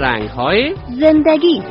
رنگ‌های زندگی.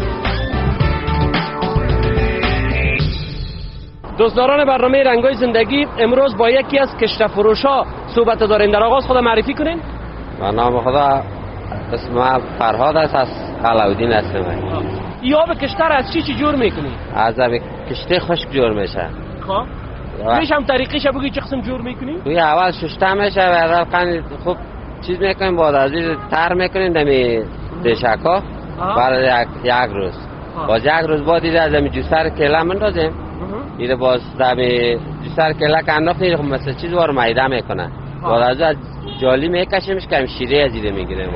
دوستداران برنامه رنگ‌های زندگی، امروز با یکی از کشت فروشا صحبت داریم. در آغاز خود معرفی کنین. به نام خدا، اسمم فرهاد است، از علاودین هستم. این آب کشته را از چی جور میکنی؟ از آب کشته خشک جور میشه. خب میشه هم طریقش بگی چه قسم جور میکنی؟ توی اول شسته میشه و بعد خوب چیز میکنیم، بعد از این تر میکنیم دمی دیشکا برای یک روز. باز یک روز بعد دیگه از دمی جوسر کلا میندازیم. دیگه باز دمی جوسر کلا که انداختیم خب مثلا چیز وار میده میکنه. باز از جالی میکشیمش که شیره از دیگه میگیریم.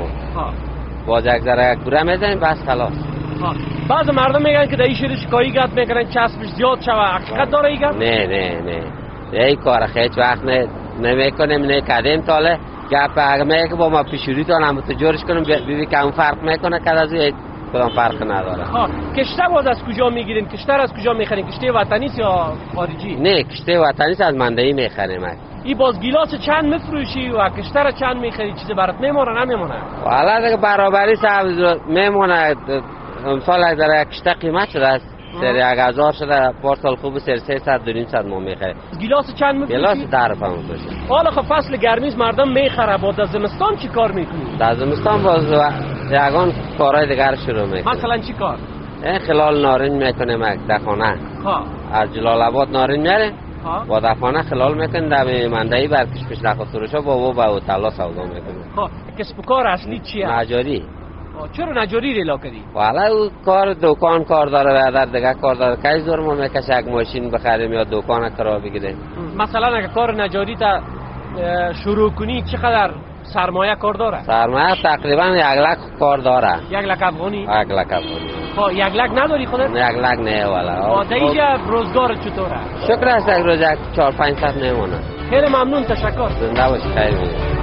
باز یک ذره گوره میزنیم بس خلاص. بعض مردم میگن که در این شیره شکایی گت میکنن چسبش زیاد شوه، حقیقت داره این گپ؟ نه این کار هیچ وقت نمیکنیم، نکردیم تاله. گپ اگه میگه که با ما پیشوری تانم تو جورش کنیم ببین که اون فرق میکنه که از این کدام فرق نداره. کشته باز از کجا میگیرین؟ کشته از کجا میخرین؟ کشته وطنی یا خارجی؟ نه کشته وطنی از منده میخریم. این باز گیلاس چند میفروشی و کشته را چند میخری؟ چیز برات میمونه نمیمونه؟ والا دیگه برابری سبز میمونه. امسال از در کشته قیمت شده است، سر 1000 شده، پارسال خوب سر 300 ما میخریم. گیلاس چند میفروشی؟ گیلاس 10 روپیه میفروشیم. حالا خب فصل گرمیز مردم میخره، بعد از زمستان چی کار میکنی؟ در زمستان باز یگان کارهای دیگر شروع میکنیم. مثلا چی کار؟ خلال نارنج میکنیم در خانه. از جلال آباد نارنج میاریم با دفانه خلال میکنیم در مندهی برکش پیش نخواست فروشا با هتل‌ها سودا میکنیم. کسب و کار اصلی چیه؟ نجاری. چرا نجاری ریلا کردی؟ والا او کار دکان کار داره و در دیگه کار داره. کی زور ما میکشه یک ماشین بخریم یا دکان کرا بگیریم. مثلا اگه کار نجاری تا شروع کنی چقدر سرمایه کار داره؟ سرمایه تقریبا 1 لک کار داره. 1 لک افغانی؟ 1 لک افغانی. 1 لک نداری خودت؟ 1 لک نه والا. در اینجا روزگار چطوره؟ شکر است یک روز 4-5 ساعت میمونه. خیلی ممنون، تشکر. زنده باشی، خیر میگم.